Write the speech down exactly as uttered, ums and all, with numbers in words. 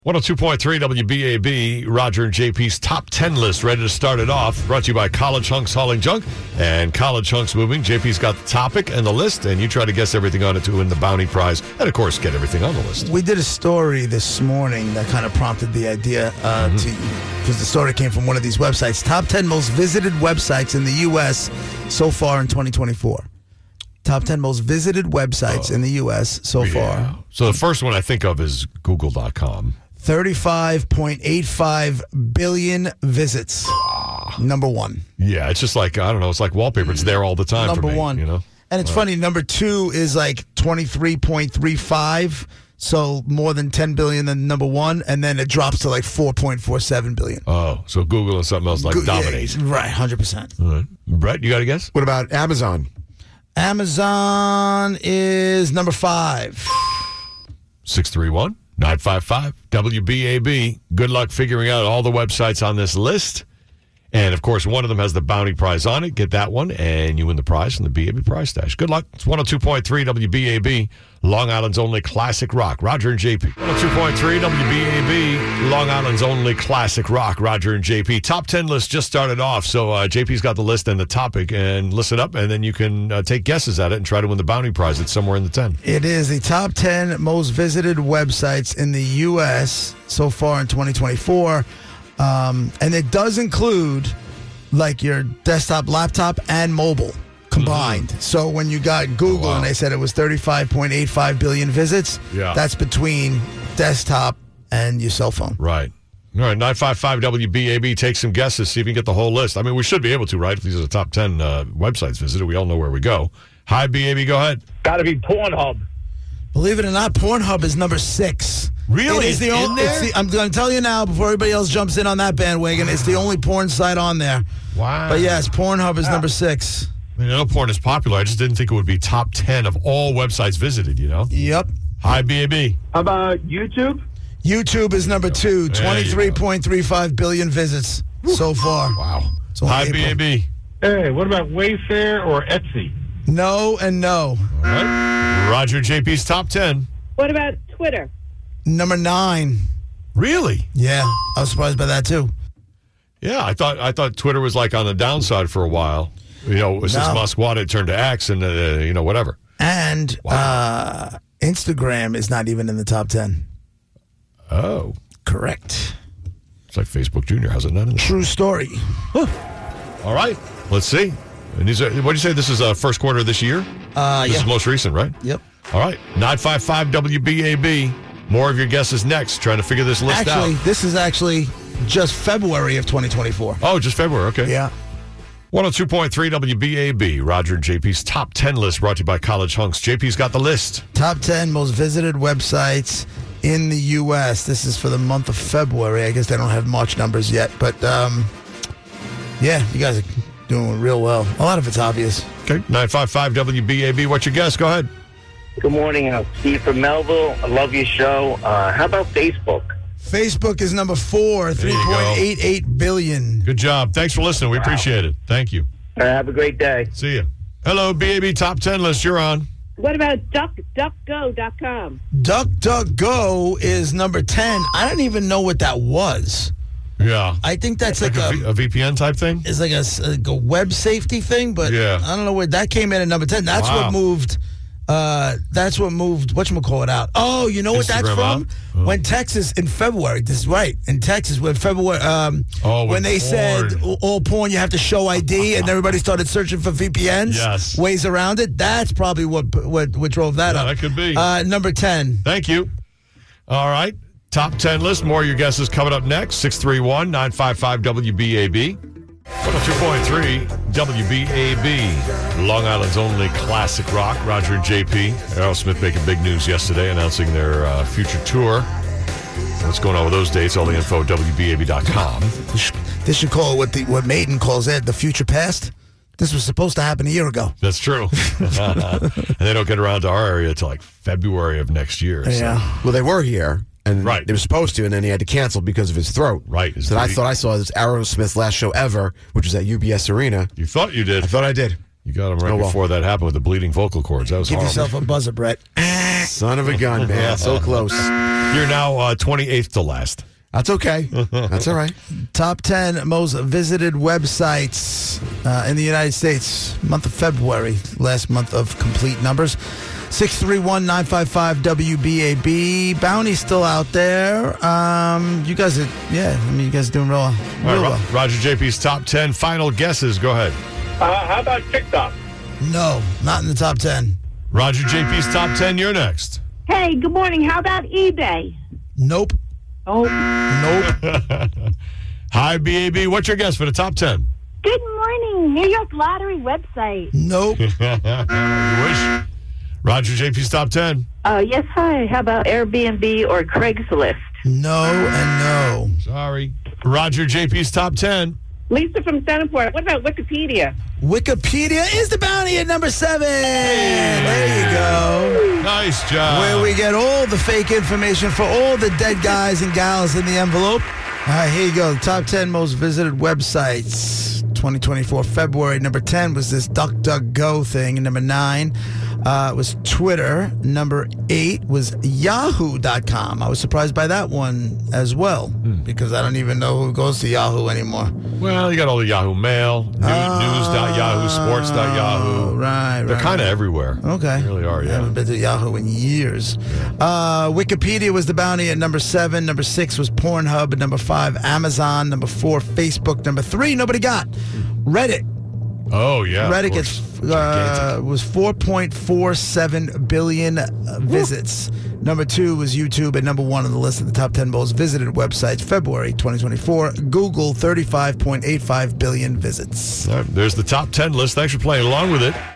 one oh two point three W B A B, Roger and J P's top ten list, ready to start it off. Brought to you by College Hunks Hauling Junk and College Hunks Moving. J P's got the topic and the list, and you try to guess everything on it to win the bounty prize, and of course, get everything on the list. We did a story this morning that kind of prompted the idea uh, mm-hmm. to, because the story came from one of these websites. Top ten most visited websites in the U S so far in twenty twenty-four. Top ten most visited websites oh, in the U S so yeah. far. So the first one I think of is Google dot com. thirty-five point eight five billion visits. Ah. Number one. Yeah, it's just like, I don't know, it's like wallpaper. It's there all the time number for me, one. You know? And it's right. funny, number two is like twenty-three point three five, so more than ten billion than number one, and then it drops to like four point four seven billion. Oh, so Google and something else like Go- dominates. Yeah, right, one hundred percent. All right. Brett, you got a guess? What about Amazon? Amazon is number five. six three one, nine five five, W B A B. Good luck figuring out all the websites on this list. And, of course, one of them has the bounty prize on it. Get that one, and you win the prize from the B A B prize stash. Good luck. It's one oh two point three W B A B, Long Island's only classic rock. Roger and J P. one oh two point three W B A B, Long Island's only classic rock. Roger and J P. Top ten list just started off, so uh, J P's got the list and the topic, and listen up, and then you can uh, take guesses at it and try to win the bounty prize. It's somewhere in the ten. It is the top ten most visited websites in the U S so far in twenty twenty-four. Um, and it does include like your desktop, laptop, and mobile combined. Mm-hmm. So when you got Google oh, wow. and they said it was thirty-five point eight five billion visits, yeah. that's between desktop and your cell phone. Right. All right, nine five five W B A B, take some guesses, see if you can get the whole list. I mean, we should be able to, right? If these are the top ten uh, websites visited, we all know where we go. Hi, B A B, go ahead. Got to be Pornhub. Believe it or not, Pornhub is number six. Really? It is the in only, there? the, I'm going to tell you now before everybody else jumps in on that bandwagon. It's the only porn site on there. Wow. But yes, Pornhub is wow. number six. I mean, I know porn is popular. I just didn't think it would be top ten of all websites visited, you know? Yep. Hi, B A B. How about YouTube? YouTube is number two. twenty-three point three five billion visits so far. Wow. Hi, B A B. Hey, what about Wayfair or Etsy? No and no. All right. Roger J P's top ten. What about Twitter? Number nine. Really? Yeah, I was surprised by that too. Yeah, I thought I thought Twitter was like on the downside for a while. You know, since no. Musk wanted it turned to X and uh, you know whatever. And wow. uh, Instagram is not even in the top ten. Oh, correct. It's like Facebook Junior. How's it not in there? True story. Huh. All right, let's see. And these are, what do you say? This is uh, first quarter of this year. Uh, this yeah. is most recent, right? Yep. All right, nine five five W B A B. More of your guesses next. Trying to figure this list actually, out. Actually, this is actually just February of twenty twenty-four. Oh, just February. Okay. Yeah. one oh two point three W B A B. Roger and J P's top ten list brought to you by College Hunks. J P's got the list. Top ten most visited websites in the U S. This is for the month of February. I guess they don't have March numbers yet. But, um, yeah, you guys are doing real well. A lot of it's obvious. Okay. nine five five W B A B. What's your guess? Go ahead. Good morning. I'm Steve from Melville. I love your show. Uh, how about Facebook? Facebook is number four, three point eight eight billion. Good job. Thanks for listening. We wow. appreciate it. Thank you. Uh, have a great day. See you. Hello, B A B top ten list. You're on. What about duck duck go dot com? DuckDuckGo is number ten. I don't even know what that was. Yeah. I think that's like, like, like a, a V P N type thing? It's like a, like a web safety thing, but yeah. I don't know where that came in at number ten. That's wow. what moved... Uh, that's what moved whatchamacallit out. Oh, you know what Instagram that's from? Oh. When Texas, in February, this is right, in Texas, when February, um, oh, when they porn. said all porn, you have to show I D, and everybody started searching for V P Ns, yes. ways around it. That's probably what what, what drove that yeah, up. That could be. Uh, number ten. Thank you. All right. Top ten list. More of your guesses coming up next. six three one, nine five five W B A B. one oh two point three W B A B, Long Island's only classic rock. Roger and J P. Aerosmith making big news yesterday, announcing their uh, future tour. What's going on with those dates? All the info at W B A B dot com. This should call it what, the, what Maiden calls it, the future past. This was supposed to happen a year ago. That's true. And they don't get around to our area until like February of next year. So. Yeah. Well, they were here. And right. they were supposed to, and then he had to cancel because of his throat. Right. So I thought I saw this Aerosmith's last show ever, which was at U B S Arena. You thought you did. I thought I did. You got him right oh, well. before that happened with the bleeding vocal cords. That was Give horrible. yourself a buzzer, Brett. Son of a gun, man. So close. You're now uh, twenty-eighth to last. That's okay. That's all right. Top ten most visited websites uh, in the United States, month of February, last month of complete numbers. six three one, nine five five, W B A B. Bounty's still out there. Um, you guys are, yeah, I mean, you guys are doing real, real All right, Ro- well. Roger J P's top ten final guesses. Go ahead. Uh, how about TikTok? No, not in the top ten. Roger J P's top ten. You're next. Hey, good morning. How about eBay? Nope. Oh, Nope. Hi, B A B. What's your guess for the top ten? good morning. New York Lottery website. Nope. You wish. Roger J P's top ten. Uh, yes, hi. How about Airbnb or Craigslist? No and no. Sorry. Roger J P's top ten. Lisa from Centerport. What about Wikipedia? Wikipedia is the bounty at number seven. There you go. Nice job. Where we get all the fake information for all the dead guys and gals in the envelope. All right, here you go. Top ten most visited websites. twenty twenty-four February. Number ten was this DuckDuckGo thing. And number nine uh, was Twitter. Number eight was Yahoo dot com. I was surprised by that one as well because I don't even know who goes to Yahoo anymore. Well, you got all the Yahoo Mail, news, news.yahoo, sports.yahoo. Right, right. They're kind of everywhere. Okay. They really are, I yeah. haven't been to Yahoo in years. Uh, Wikipedia was the bounty at number seven. Number six was Pornhub. At number five, Amazon. Number four, Facebook. Number three, nobody got. Reddit. Oh, yeah. of Reddit course. gets uh, was four point four seven billion uh, visits. Number two was YouTube, and number one on the list of the top ten most visited websites, February twenty twenty-four. Google, thirty-five point eight five billion visits. All right, there's the top ten list. Thanks for playing along with it.